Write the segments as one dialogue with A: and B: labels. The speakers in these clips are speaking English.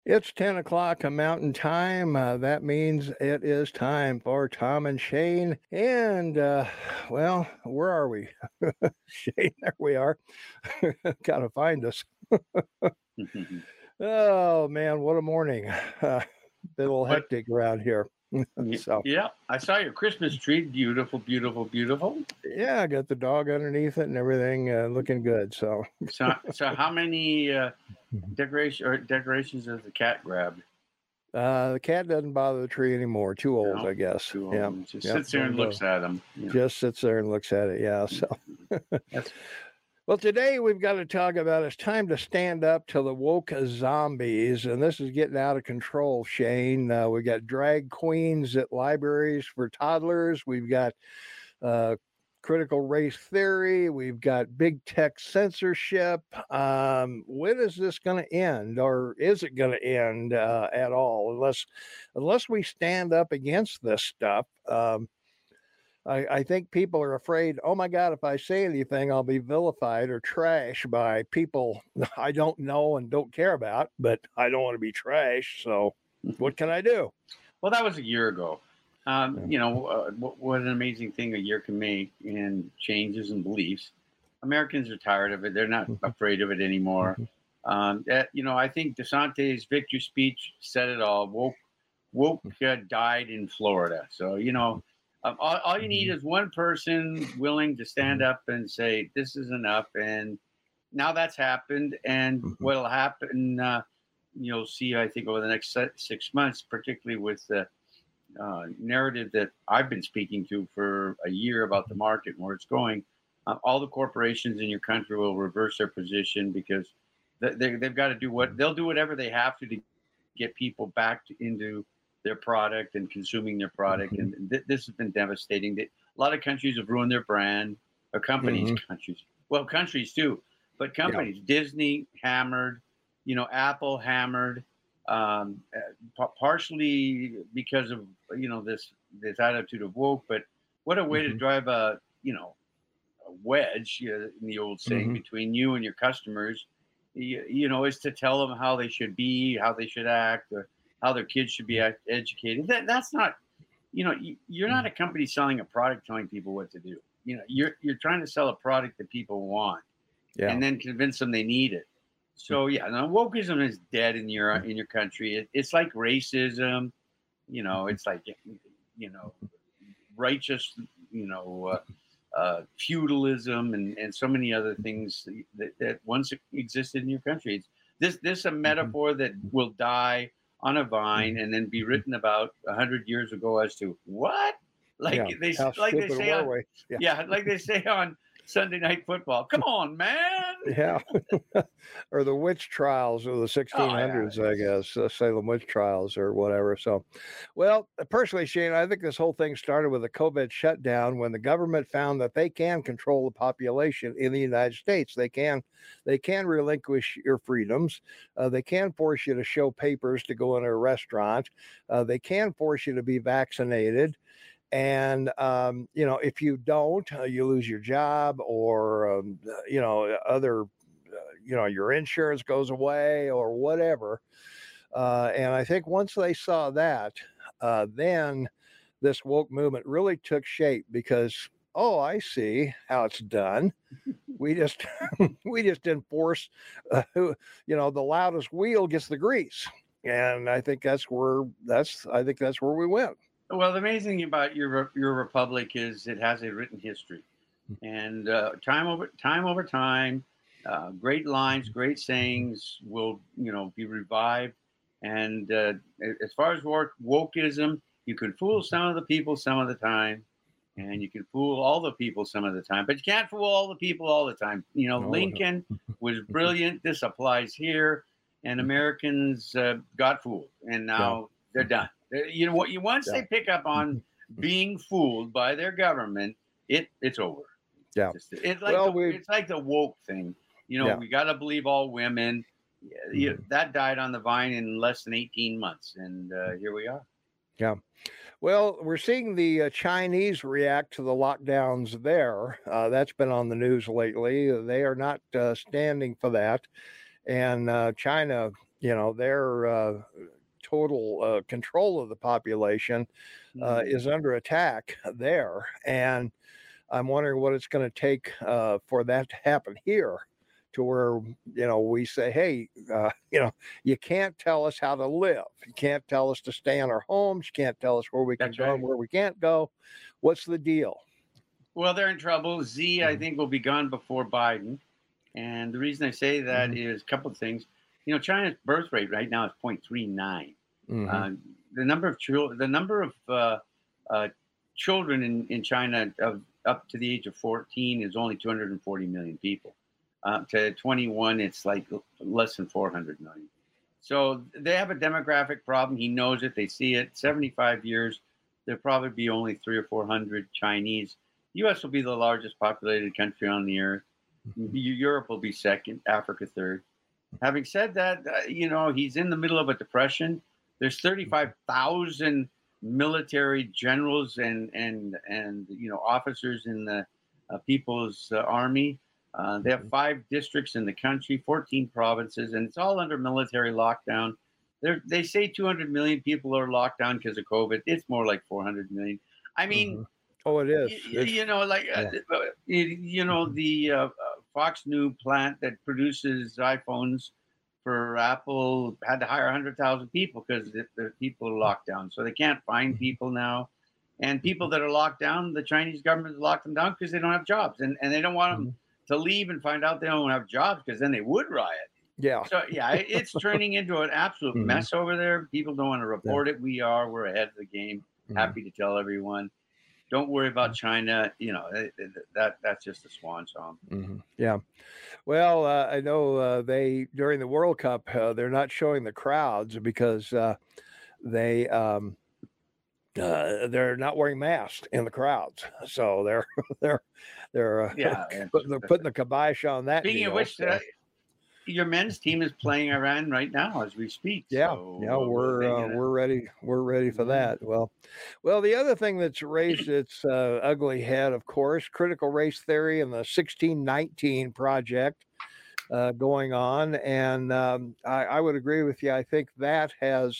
A: It's 10 o'clock Mountain Time. That means it is time for Tom and Shane. And, well, where are we? Shane, there we are. Gotta find us. Oh, man, what a morning. Been a little
B: But
A: hectic around here. So,
B: yeah, I saw your Christmas tree. Beautiful, beautiful, beautiful.
A: yeah, I got the dog underneath it and everything looking good. So,
B: So how many decorations has the cat grabbed?
A: the cat doesn't bother the tree anymore. Too old,
B: No,
A: I guess.
B: two of
A: Yeah.
B: them. Just
A: Yep.
B: sits there
A: Don't
B: and
A: go.
B: looks at them.
A: Just sits there and looks at it. Yeah. So,
B: That's
A: well, today we've got to talk about it's time to stand up to the woke zombies, and this is getting out of control, Shane. We've got drag queens at libraries for toddlers. We've got uh, critical race theory. We've got big tech censorship. When is this going to end, or is it going to end at all? Unless we stand up against this stuff. I think people are afraid, oh my God, if I say anything, I'll be vilified or trashed by people I don't know and don't care about, but I don't want to be trashed. So what can I do?
B: well, that was a year ago.
A: Yeah.
B: What an amazing thing a year can make in changes and beliefs. Americans are tired of it. They're not
A: Mhm,
B: afraid of it anymore.
A: mhm,
B: I think DeSantis' victory speech said it all. Woke died in Florida. So all you need
A: mhm,
B: is one person willing to stand
A: mhm,
B: up and say this is enough. And now that's happened. And
A: mhm,
B: what'll happen, you'll see, I think, over the next 6 months, particularly with the narrative that I've been speaking to for a year about the market and where it's going. All the corporations in your country will reverse their position because they've got to do what they'll do whatever they have to get people back into their product and consuming their product.
A: mhm,
B: And this has been devastating. A lot of countries have ruined their brand, or companies,
A: mhm.
B: countries, well, countries too, but
A: Yeah.
B: companies. Disney hammered, Apple hammered, partially because of this attitude of woke. But what a way to
A: Mhm,
B: drive a wedge, in the old saying,
A: mhm,
B: between you and your customers, is to tell them how they should be, how they should act, or how their kids should be educated. That's not, you're not
A: mhm.
B: a company selling a product telling people what to do. You're trying to sell a product that people want,
A: Yeah.
B: and then convince them they need it. So yeah, no, wokeism is dead in your country. It's like racism.
A: Mhm,
B: It's like righteous. You know. Feudalism and so many other things that once existed in your country. This a
A: mhm,
B: metaphor that will die on a vine
A: mhm,
B: and then be
A: mhm.
B: written about 100 years ago as to what,
A: Yeah. How
B: like they
A: stupid
B: say
A: were
B: on
A: we? Yeah.
B: yeah, like they say on Sunday Night Football. Come on, man.
A: Yeah. Or the witch trials of the
B: Oh yeah,
A: 1600s, I
B: it's
A: guess, Salem witch trials or whatever. So, well, personally, Shane, I think this whole thing started with the COVID shutdown when the government found that they can control the population in the United States. They can relinquish your freedoms. They can force you to show papers to go into a restaurant. They can force you to be vaccinated. And if you don't, you lose your job, or other your insurance goes away or whatever. And I think once they saw that, then this woke movement really took shape because, oh, I see how it's done. We just we just enforce, the loudest wheel gets the grease. And I think that's where we went.
B: well, the amazing thing about your republic is it has a written history. And time over time, great lines, great sayings will be revived. And as far as wokeism, you can fool some of the people some of the time, and you can fool all the people some of the time, but you can't fool all the people all the time.
A: No,
B: Lincoln was brilliant. This applies here, and Americans got fooled, and
A: yeah,
B: now they're done. You know what? You once
A: yeah,
B: they pick up on being fooled by their government, it's over.
A: yeah.
B: It's like
A: Well,
B: the
A: we
B: it's like the woke thing.
A: yeah.
B: We got to believe all women.
A: Mhm.
B: That died on the vine in less than 18 months, and here we are.
A: Yeah. Well, we're seeing the Chinese react to the lockdowns there. That's been on the news lately. They are not standing for that. And China their total control of the population
B: Hmm.
A: is under attack there. And I'm wondering what it's going to take for that to happen here, to where we say, hey, you can't tell us how to live. You can't tell us to stay in our homes. You can't tell us where we can
B: That's
A: go and
B: right.
A: where we can't go. What's the deal?
B: Well, they're in trouble. Z, I
A: Hmm.
B: think, will be gone before Biden. And the reason I say that
A: Hmm.
B: is a couple of things. China's birth rate right now is 0.39.
A: Hmm.
B: Uh, the number of children in China of up to the age of 14 is only 240 million people. To 21, it's like less than 400 million. So they have a demographic problem. He knows it. They see it. 75 years, there'll probably be only 300 or 400 Chinese. U.S. will be the largest populated country on the earth. Europe will be second, Africa third. Having said that, he's in the middle of a depression. There's 35,000 military generals and officers in the People's Army. They have 5 districts in the country, 14 provinces, and it's all under military lockdown. They say 200 million people are locked down because of COVID. It's more like 400 million. I mean,
A: Hmm. Oh, it is. It's
B: like
A: yeah.
B: the Fox New plant that produces iPhones for Apple had to hire 100,000 people because the people are locked down, so they can't find
A: Mhm.
B: people now. And people that are locked down, the Chinese government has locked them down because they don't have jobs, and they don't want them
A: Mhm.
B: to leave and find out they don't have jobs because then they would riot.
A: Yeah.
B: So yeah, it's turning into an absolute
A: Hmm.
B: mess over there. People don't want to
A: Yeah.
B: report it. We're ahead of the game.
A: Mhm.
B: Happy to tell everyone. Don't worry about China. That's just a swan song.
A: Mhm. Yeah. Well, I know they during the World Cup they're not showing the crowds because they they're not wearing masks in the crowds, so they're they're they're
B: Yeah.
A: they're putting the kibosh on that
B: Speaking of
A: deal.
B: which,
A: So
B: your men's team is playing Iran right now as we speak.
A: yeah, yeah,
B: So they get
A: we're ready. We're ready for
B: yeah.
A: that. Well, the other thing that's raised its ugly head, of course, critical race theory and the 1619 project going on, and I would agree with you. I think that has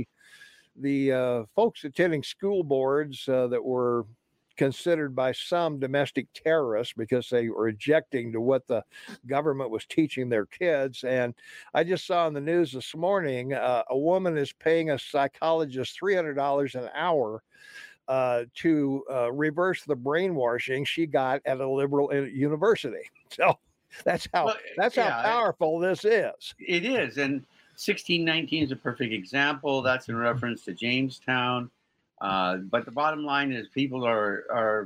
A: the folks attending school boards that were considered by some domestic terrorists because they were objecting to what the government was teaching their kids. And I just saw in the news this morning a woman is paying a psychologist $300 an hour to reverse the brainwashing she got at a liberal university. So that's how
B: Well,
A: that's how
B: yeah,
A: powerful this is.
B: it is. And 1619 is a perfect example. That's in reference to Jamestown. But the bottom line is people are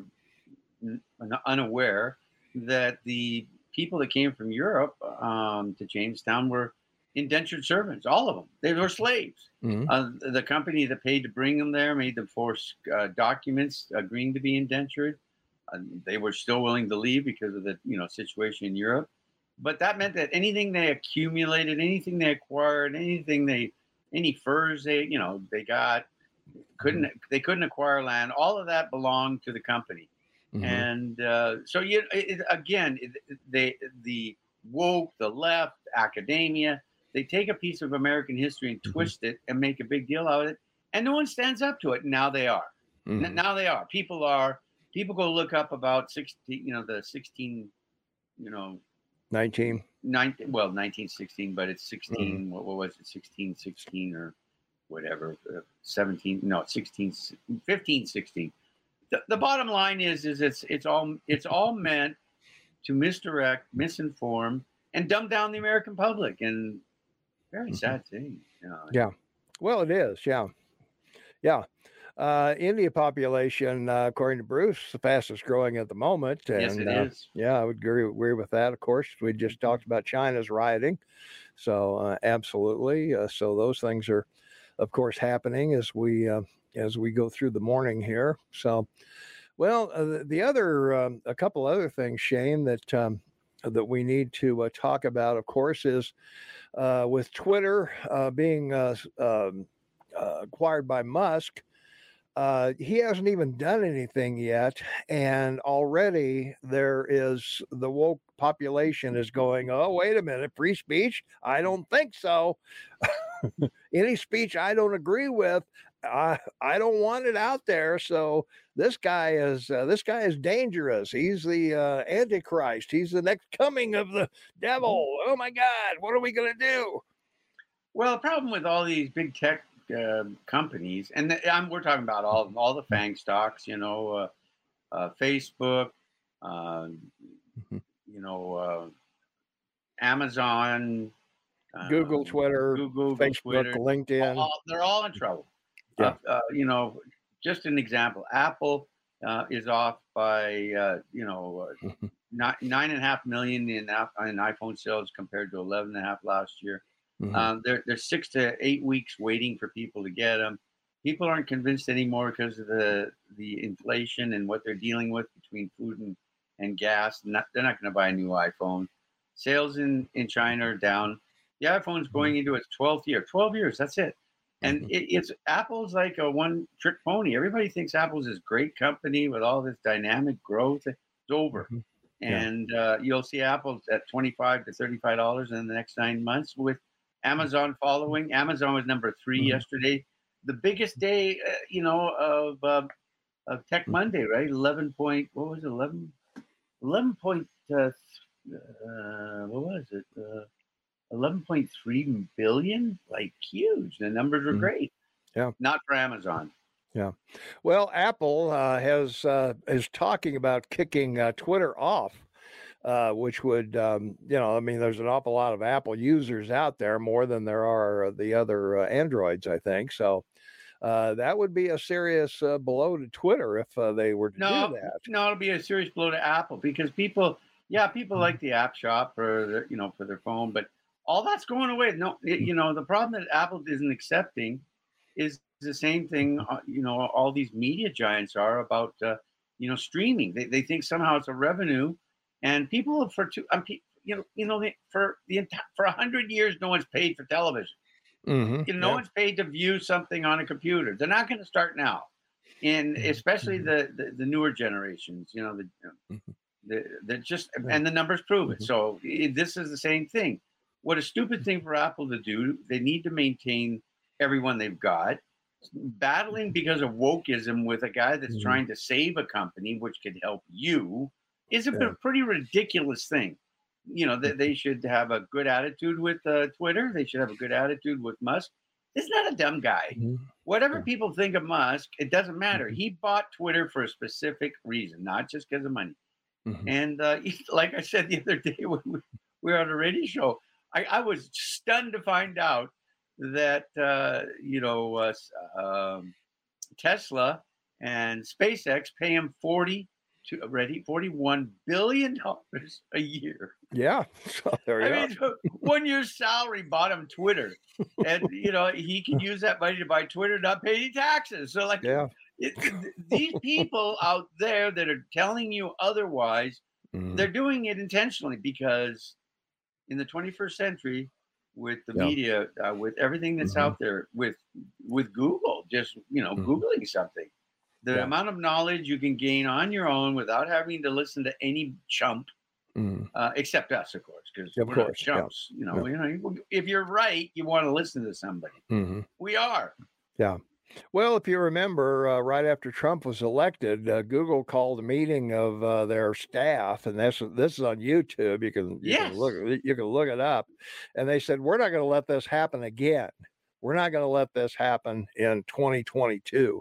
B: unaware that the people that came from Europe to Jamestown were indentured servants, all of them. They were slaves.
A: Mhm.
B: The company that paid to bring them there made them force documents agreeing to be indentured. They were still willing to leave because of the situation in Europe, but that meant that anything they accumulated, anything they acquired, any furs they got
A: Mhm.
B: couldn't acquire land. All of that belonged to the company,
A: Mhm.
B: and so again, the woke, the left, academia, they take a piece of American history and
A: Mhm.
B: twist it and make a big deal out of it, and no one stands up to it. Now they are.
A: Mhm.
B: Now they are. People go look up about 16, the 16, you know,
A: 19.
B: 1916, but it's
A: Mhm.
B: 16. What was it? 1616 or whatever. 17. No, 16. 15, 16. The bottom line is it's all meant to misdirect, misinform, and dumb down the American public. And very
A: Mhm.
B: sad thing.
A: Yeah. Well, it is. Yeah. Yeah. India population, according to Bruce, the fastest growing at the moment.
B: Yes,
A: And
B: it is.
A: yeah, I would agree with that. Of course, we just
B: Mhm.
A: talked about China's rioting. So absolutely. So those things are, of course, happening as we go through the morning here. So, well, the other, a couple other things, Shane, that we need to talk about, of course, is with Twitter being acquired by Musk. He hasn't even done anything yet, and already there is the woke population is going, oh, wait a minute, free speech? I don't think so. Any speech I don't agree with, I don't want it out there. So this guy is dangerous. He's the Antichrist. He's the next coming of the devil. Oh my God, what are we gonna do?
B: Well, the problem with all these big tech companies, and we're talking about all the FANG stocks, Facebook, uh, Amazon,
A: Google, Twitter,
B: Google,
A: Facebook,
B: Twitter,
A: LinkedIn.
B: they're all in trouble.
A: Yeah.
B: Just an example, Apple is off by
A: Mhm.
B: 9.5 million in iPhone sales compared to 11.5 last year.
A: Mhm.
B: They're 6 to 8 weeks waiting for people to get them. People aren't convinced anymore because of the inflation and what they're dealing with between food and gas. They're not going to buy a new iPhone. Sales in China are down. The iPhone's going into its 12th year. 12 years, that's it. And
A: Mhm.
B: it's Apple's like a one-trick pony. Everybody thinks Apple's this great company with all this dynamic growth. It's over.
A: Mhm. Yeah.
B: And you'll see Apple's at $25 to $35 in the next 9 months, with Amazon following. Amazon was number 3
A: Mhm.
B: yesterday. The biggest day, of Tech
A: Mhm.
B: Monday, right? 11 point. What was it? 11 point. What was it? 11.3 billion. Like huge. The numbers are
A: Mhm.
B: great.
A: Yeah.
B: Not for Amazon.
A: Yeah. Well, Apple is talking about kicking Twitter off, which would, I mean, there's an awful lot of Apple users out there, more than there are the other Androids, I think. So that would be a serious blow to Twitter if they were to do
B: No,
A: that.
B: no, it'll be a serious blow to Apple because people
A: Mhm.
B: like the app shop for their phone, but all that's going away. No, the problem that Apple isn't accepting is the same thing.
A: Mhm.
B: All these media giants are about, streaming. They think somehow it's a revenue, and people for two, for 100 years, no one's paid for television.
A: Mhm.
B: No
A: Yeah.
B: one's paid to view something on a computer. They're not going to start now, and
A: Mhm.
B: especially
A: Mhm.
B: the newer generations.
A: Mhm.
B: The just
A: Yeah.
B: and the numbers prove it.
A: Mhm.
B: So this is the same thing. What a stupid thing for Apple to do. They need to maintain everyone they've got. Battling because of wokeism with a guy that's
A: Mhm.
B: trying to save a company, which could help you, is a
A: Yeah.
B: pretty ridiculous thing. They should have a good attitude with Twitter. They should have a good attitude with Musk. This is not a dumb guy.
A: Mhm.
B: Whatever
A: Yeah.
B: people think of Musk, it doesn't matter.
A: Mhm.
B: He bought Twitter for a specific reason, not just because of money.
A: Mhm.
B: And like I said the other day when we were on a radio show, I was stunned to find out that Tesla and SpaceX pay him 41 billion dollars a year.
A: Yeah. So there
B: I
A: you are.
B: mean, 1 year's salary bought him Twitter, and he can use that money to buy Twitter, not pay any taxes. So, like,
A: Yeah.
B: these people out there that are telling you otherwise,
A: Mhm.
B: they're doing it intentionally because in the 21st century, with the
A: Yeah.
B: media, with everything that's
A: Mhm.
B: out there, with Google, just
A: Mhm.
B: googling something, the
A: Yeah.
B: amount of knowledge you can gain on your own without having to listen to any chump,
A: Mhm.
B: except us, of course, because
A: Of
B: we're not
A: course. Yeah.
B: chumps.
A: Yeah.
B: If you're right, you want to listen to somebody.
A: Mhm.
B: We are.
A: Yeah. Well, if you remember, right after Trump was elected, Google called a meeting of their staff, and this is on YouTube.
B: Yes.
A: You can look it up, and they said we're not going to let this happen again. We're not going to let this happen in 2022.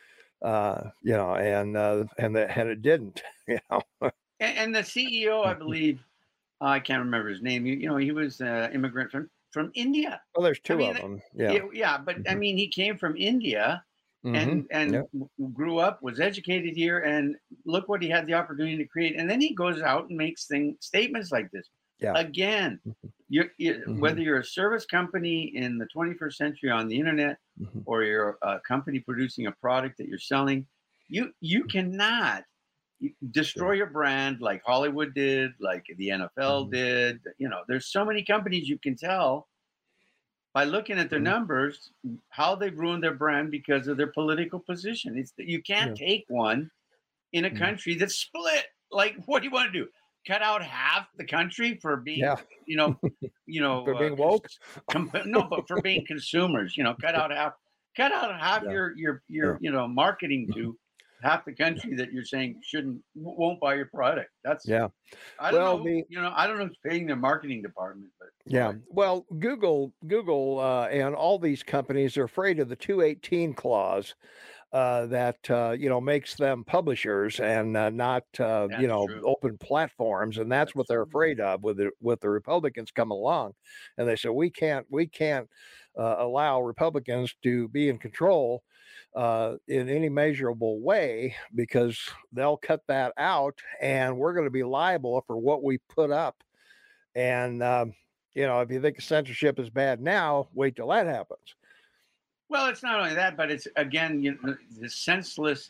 A: And it didn't. You know.
B: And the CEO, I believe, I can't remember his name. He was an immigrant from India.
A: Well, there's
B: I
A: two
B: mean,
A: of them. Yeah.
B: yeah, but I
A: Hmm.
B: mean, he came from India
A: Hmm.
B: and
A: Yeah.
B: grew up, was educated here, and look what he had the opportunity to create. And then he goes out and makes statements like this.
A: Yeah.
B: Again,
A: Hmm.
B: whether you're a service company in the 21st century on the internet,
A: Hmm.
B: or you're a company producing a product that you're selling, you cannot
A: Yeah.
B: destroy your brand like Hollywood did, like the NFL
A: Hmm.
B: did. There's so many companies you can tell by looking at their
A: Hmm.
B: numbers how they've ruined their brand because of their political position. It's that you can't
A: Yeah.
B: take one in a
A: Hmm.
B: country that's split. Like, what do you want to do? cut out half the country for being,
A: Yeah.
B: you know,
A: For being woke.
B: no, but for being consumers, cut out half
A: Yeah.
B: your
A: Yeah.
B: marketing to half the country that you're saying won't buy your product. That's
A: Yeah.
B: I don't
A: Well,
B: know, I don't know who's paying their marketing department, but
A: yeah.
B: boy,
A: Well, Google, and all these companies are afraid of the 218 clause that makes them publishers and not
B: that's true.
A: open platforms, and that's
B: That's
A: what they're
B: true.
A: afraid of with the Republicans come along, and they said we can't allow Republicans to be in control in any measurable way because they'll cut that out, and we're going to be liable for what we put up. And if you think censorship is bad now, wait till that happens.
B: Well, it's not only that, but it's again, the senseless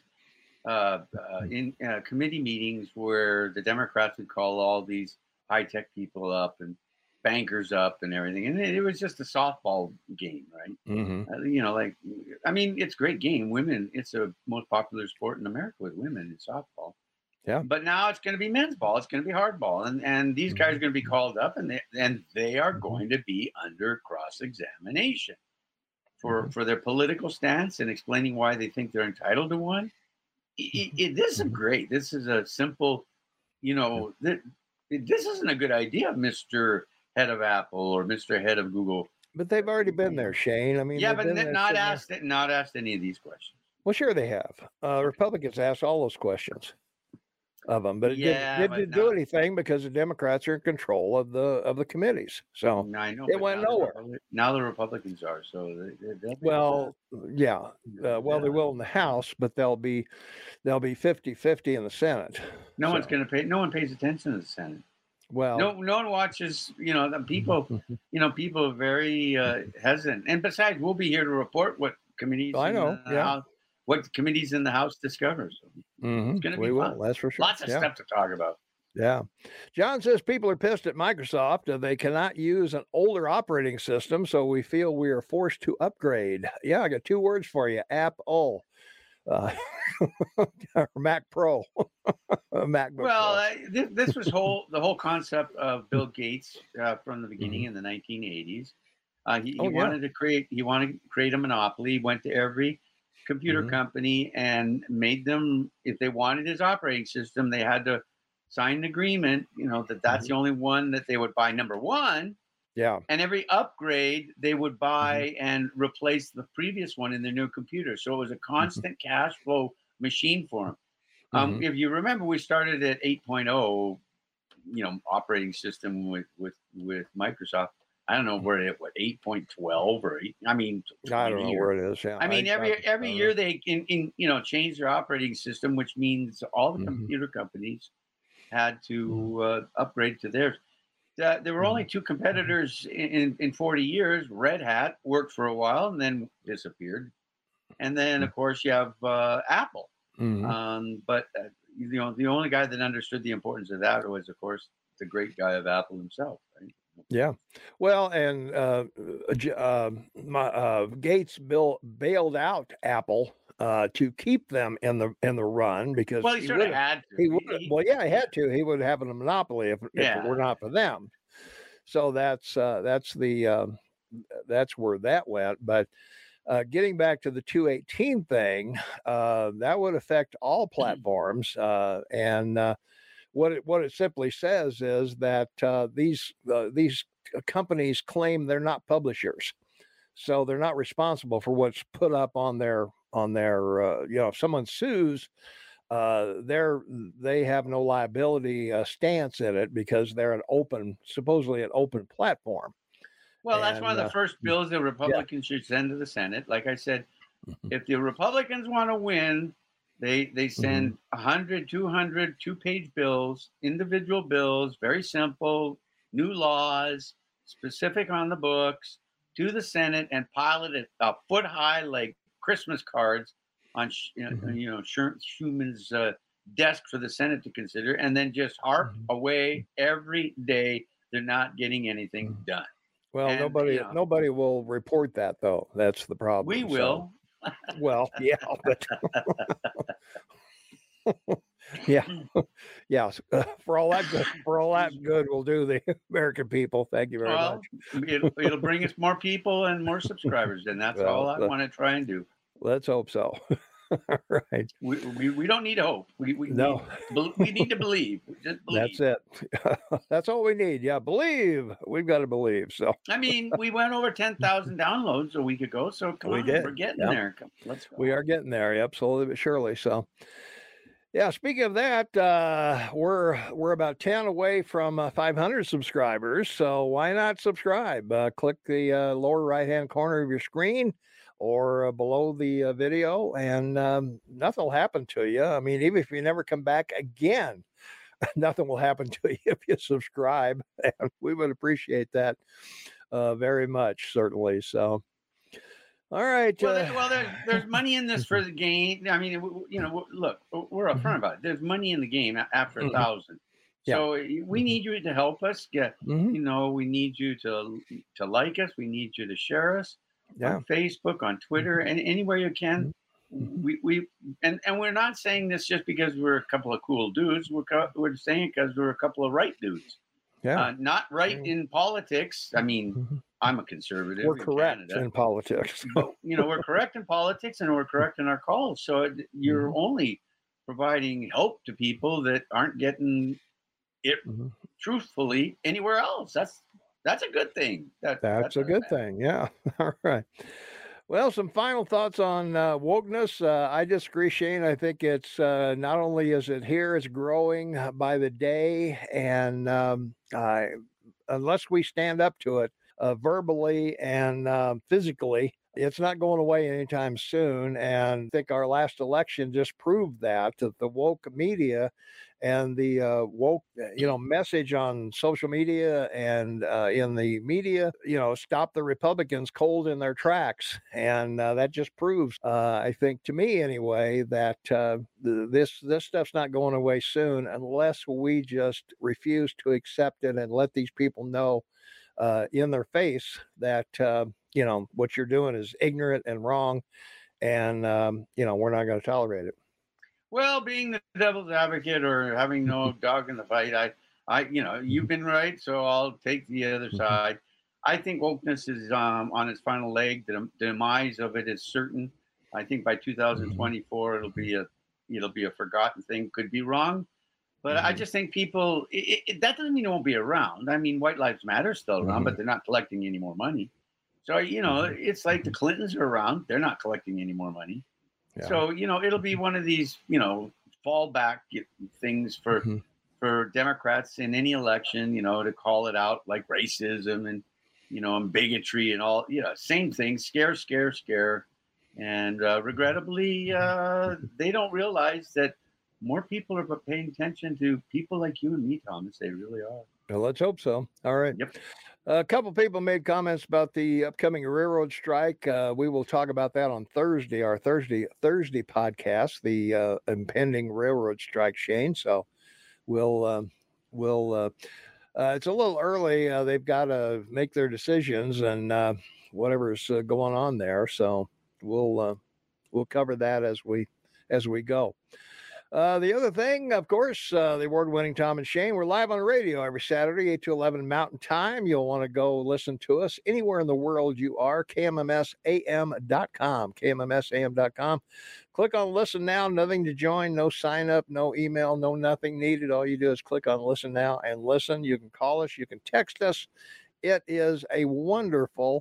B: in committee meetings where the Democrats would call all these high tech people up and bankers up and everything, and it was just a softball game, right?
A: Mm-hmm.
B: It's a great game. Women, it's the most popular sport in America with women in softball.
A: Yeah.
B: But now it's going to be men's ball. It's going to be hardball, and these guys are going to be called up, and they are going to be under cross examination for their political stance and explaining why they think they're entitled to one. This is great. This is a simple, this isn't a good idea, Mr. Head of Apple or Mr. Head of Google.
A: But they've already been there, Shane. I mean,
B: yeah, but not asked any of these questions.
A: Well, sure they have. Republicans asked all those questions of them, but it didn't do anything because the Democrats are in control of the committees. So
B: I know
A: it went nowhere.
B: Now the Republicans are. So
A: well, yeah. They will in the House, but they'll be 50-50 in the Senate.
B: No one's going to pay. No one pays attention to the Senate.
A: Well,
B: no one watches. The people. People are very hesitant. And besides, we'll be here to report what committees.
A: I know.
B: House, what committees in the House discover. So it's going to be fun.
A: That's for sure.
B: Lots of stuff to talk about.
A: Yeah. John says people are pissed at Microsoft. They cannot use an older operating system, so we feel we are forced to upgrade. Yeah, I got two words for you: Apple, or Mac Pro, MacBook.
B: Well, this was the whole concept of Bill Gates from the beginning in the 1980s. He wanted to create a monopoly. He went to every computer company and made them, if they wanted his operating system, they had to sign an agreement, that's the only one that they would buy, number one.
A: Yeah.
B: And every upgrade they would buy and replace the previous one in their new computer. So it was a constant cash flow machine for them. If you remember, we started at 8.0, operating system with Microsoft. I don't know where it 8.12 or 8. I mean,
A: I don't know where it is. Yeah.
B: I mean, every year they change their operating system, which means all the computer companies had to upgrade to theirs. There were only two competitors in 40 years. Red Hat worked for a while and then disappeared, and then of course you have Apple. But the only guy that understood the importance of that was, of course, the great guy of Apple himself, right?
A: Yeah. Well, and Gates bailed out Apple to keep them in the run because
B: he sort of had to.
A: He had to. He would have a monopoly if it were not for them. So that's where that went. But getting back to the 218 thing, that would affect all platforms, and what it simply says is that these companies claim they're not publishers, so they're not responsible for what's put up on their if someone sues, they have no liability stance in it because they're supposedly an open platform.
B: Well, that's one of the first bills the Republicans should send to the Senate. Like I said, if the Republicans want to win, they send 100, 200, two-page bills, individual bills, very simple, new laws, specific on the books, to the Senate and pile it a foot high like Christmas cards on Schuman's desk for the Senate to consider, and then just harp away every day. They're not getting anything done.
A: Well, nobody will report that, though. That's the problem.
B: We will.
A: Well, yeah, but Yeah. Yes. For all that good will do the American people. Thank you very much.
B: Well, it'll bring us more people and more subscribers, and that's all
A: Well,
B: I want to try and do.
A: let's hope so. All right.
B: We don't need hope.
A: No,
B: We need to believe. Just
A: that's
B: believe.
A: it. That's all we need. Yeah, believe. We've got to believe. So
B: I mean, we went over 10,000 downloads a week ago, so come
A: we
B: on,
A: did.
B: we're getting
A: Yeah,
B: there. Let's go.
A: we are getting there. Yep, slowly but surely. So yeah, speaking of that, we're about 10 away from 500 subscribers. So why not subscribe? Click the lower right hand corner of your screen or below the video, and nothing will happen to you. I mean, even if you never come back again, nothing will happen to you if you subscribe, and we would appreciate that very much, certainly. So, all right.
B: Well, there's money in this for the game. I mean, look, we're upfront about it. There's money in the game after 1,000.
A: Yeah.
B: So we need you to help us get.
A: Mhm.
B: We need you to like us. We need you to share us
A: Yeah.
B: on Facebook, on Twitter, and anywhere you can. We and we're not saying this just because we're a couple of cool dudes. We're saying it because we're a couple of right dudes.
A: Yeah.
B: Not right in politics. I mean, I'm a conservative.
A: We're
B: in
A: correct
B: Canada,
A: in politics.
B: but we're correct in politics and we're correct in our calls. So you're only providing help to people that aren't getting it truthfully anywhere else. That's a good thing.
A: That's a good thing. Yeah. All right. Well, some final thoughts on wokeness. I disagree, Shane. I think it's not only is it here, it's growing by the day, and unless we stand up to it verbally and physically, it's not going away anytime soon. And I think our last election just proved that the woke media and the woke, message on social media and in the media, stop the Republicans cold in their tracks. And that just proves, I think, to me anyway, that this stuff's not going away soon unless we just refuse to accept it and let these people know in their face that what you're doing is ignorant and wrong, and we're not going to tolerate it.
B: Well, being the devil's advocate or having no dog in the fight, you've been right, so I'll take the other side. I think wokeness is on its final leg. The demise of it is certain. I think by 2024 it'll be a forgotten thing. Could be wrong, but I just think people that doesn't mean it won't be around. I mean, White Lives Matter is still around, but they're not collecting any more money. So it's like the Clintons are around; they're not collecting any more money. Yeah. So it'll be one of these fallback things for Democrats in any election, to call it out like racism and and bigotry and all, same thing, scare, and regrettably they don't realize that more people are paying attention to people like you and me, Thomas. They really are.
A: Well, let's hope so. All right.
B: Yep.
A: A couple people made comments about the upcoming railroad strike. We will talk about that on Thursday, our Thursday podcast, the impending railroad strike, Shane. So we'll it's a little early. They've got to make their decisions and whatever's going on there. So we'll cover that as we go. The other thing, of course, the award-winning Tom and Shane, we're live on the radio every Saturday, 8 to 11 Mountain Time. You'll want to go listen to us anywhere in the world you are, KMMSAM.com, KMMSAM.com. Click on Listen Now, nothing to join, no sign up, no email, no nothing needed. All you do is click on Listen Now and listen. You can call us, you can text us. It is a wonderful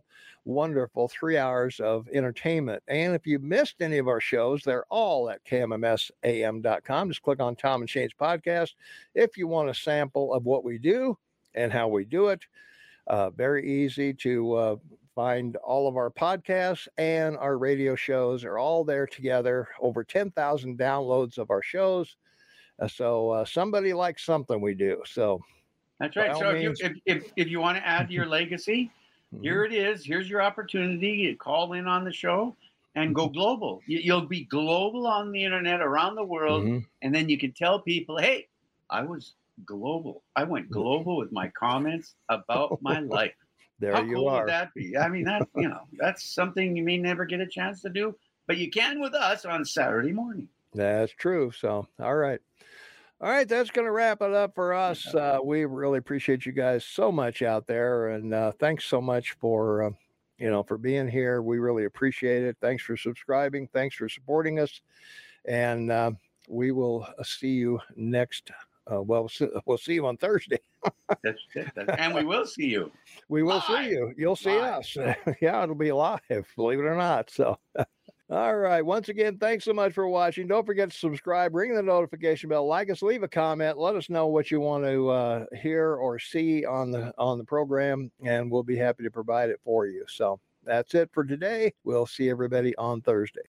A: 3 hours of entertainment. And if you missed any of our shows, they're all at KMMSAM.com. Just click on Tom and Shane's podcast. If you want a sample of what we do and how we do it, very easy to find all of our podcasts and our radio shows are all there together. Over 10,000 downloads of our shows. So somebody likes something we do. So
B: that's right. So if you want to add to your legacy, here it is. Here's your opportunity to call in on the show and go global. You'll be global on the internet around the world, and then you can tell people, "Hey, I was global. I went global with my comments about my life."
A: There
B: How
A: you
B: cool
A: are.
B: would that be? I mean, that's something you may never get a chance to do, but you can with us on Saturday morning.
A: That's true. So, all right. All right, that's going to wrap it up for us. We really appreciate you guys so much out there, and thanks so much for for being here. We really appreciate it. Thanks for subscribing. Thanks for supporting us, and we will see you next. We'll see you on Thursday.
B: That's it. And we will see you.
A: We will see
B: Live.
A: you. You'll see
B: Live.
A: us. Yeah, it'll be live, believe it or not. So. All right. Once again, thanks so much for watching. Don't forget to subscribe, ring the notification bell, like us, leave a comment, let us know what you want to hear or see on the program, and we'll be happy to provide it for you. So that's it for today. We'll see everybody on Thursday.